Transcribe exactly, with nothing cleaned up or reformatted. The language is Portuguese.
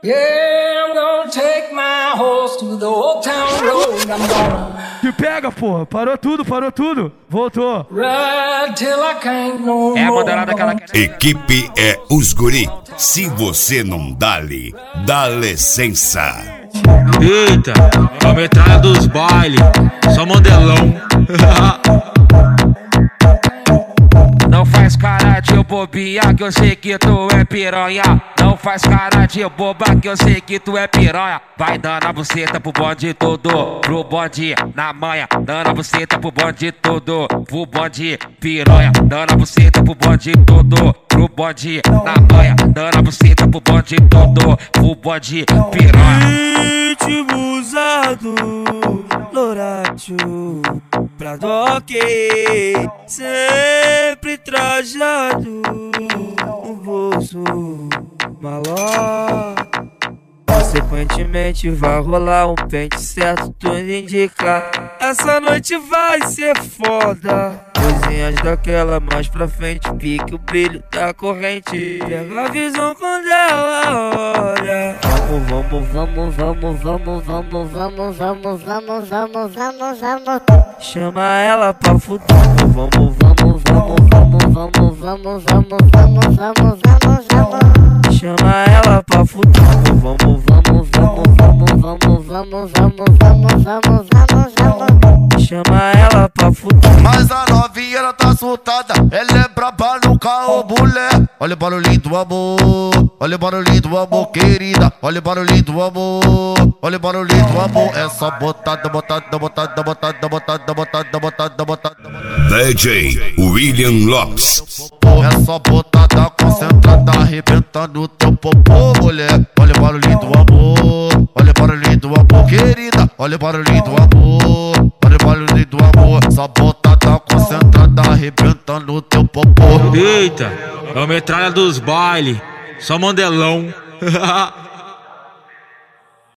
Yeah, I'm gonna take my horse to the old town road. I'm gonna te pega, porra. Parou tudo, parou tudo. Voltou. ride till I can't no É a more. moderada que ela quer. Equipe é os guri. Se você não dá-lhe, dá licença. Eita, a metralha dos bailes, só modelão. Não faz cara de bobinha que eu sei que tu é piranha. Não faz cara de boba que eu sei que tu é piranha. Vai dando a buceta pro bonde todo, pro bonde na manha. Dando a buceta pro bonde todo, pro bonde piranha. Dando a buceta pro bonde todo, pro bonde na manha. Dando a buceta pro bonde todo, pro bonde piranha. Ritmo usado, Loratio, pra doque, sempre trajado, um bolso maló. Consequentemente vai rolar um pente certo, tudo indica. Essa noite vai ser foda. Coisinhas daquela mais pra frente, pique o brilho da corrente. Pega a visão quando ela olha. Vamos, vamos, vamos, vamos, vamos, vamos, vamos, vamos, vamos, vamos, vamos. Chama ela pra fuder. Vamos, vamos, vamos, vamos, vamos, vamos, vamos, vamos, vamos, vamos, vamos. Chama ela pra fuder. Vamos, vamos, vamos, vamos, vamos, vamos, vamos, vamos, vamos, vamos, vamos. Chama ela pra fuder. Mas a novinha ela tá soltada, ela é braba no carro, mulher. Olha o barulhinho do amor, olha o barulhinho do amor, querida. Olha o barulhinho do amor, olha o barulhinho do amor. É só botada, botada, botada, botada, botada, botada, botada, botada. D J William Lopes. É só botada concentrada, arrebentando teu popô, mulher. Olha o barulhinho do amor, olha o barulhinho do amor, querida. Olha o barulhinho do amor, olha o barulhinho do amor. Só botada concentrada, arrebentando teu popô. Eita, é a metralha dos bailes, só modelão.